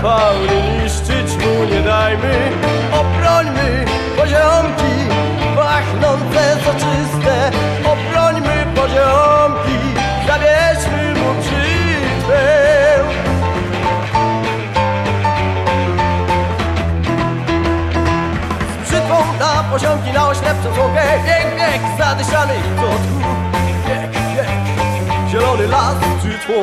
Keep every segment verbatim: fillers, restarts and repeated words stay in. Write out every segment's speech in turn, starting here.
fauny, niszczyć mu nie dajmy. Obrońmy poziomki, pachnące, soczyste. Obrońmy poziomki, zabierzmy mu brzytwę. Z brzytwą na poziomki, na oślepczą słomkę. Bieg, bieg, zadyszanych kotków. Bieg, bieg, zielony las z brzytwą.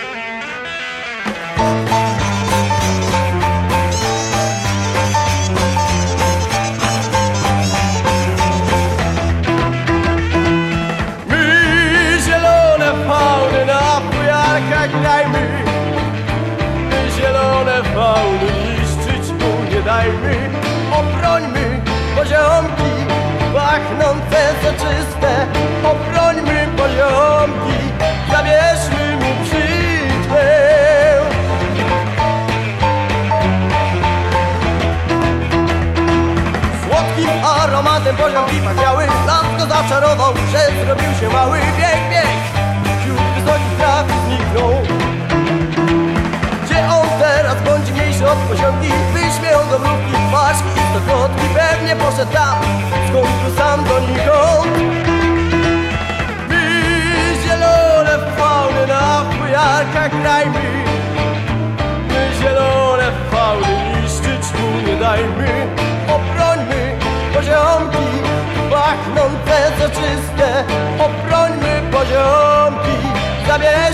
Grajmy, my zielone fauny, niszczyć mu nie dajmy. Obrońmy poziomki, pachnące, soczyste. Obrońmy poziomki, zabierzmy mu brzytwę. Słodkim aromatem poziomki pachniały. Las go zaczarował, że zrobił się mały. Bieg, bieg, wśród wysokich traw zniknął. Gdzie on teraz bądź mniejszy od poziomki? Wyśmieją go mrówki, paszki i stokrotki. Pewnie poszedł tam, skąd sam donikąd. My zielone fauny na fujarkach grajmy. My zielone fauny, niszczyć mu nie dajmy. Obrońmy poziomki, pachnące, soczyste. Obrońmy poziomki, zabierzmy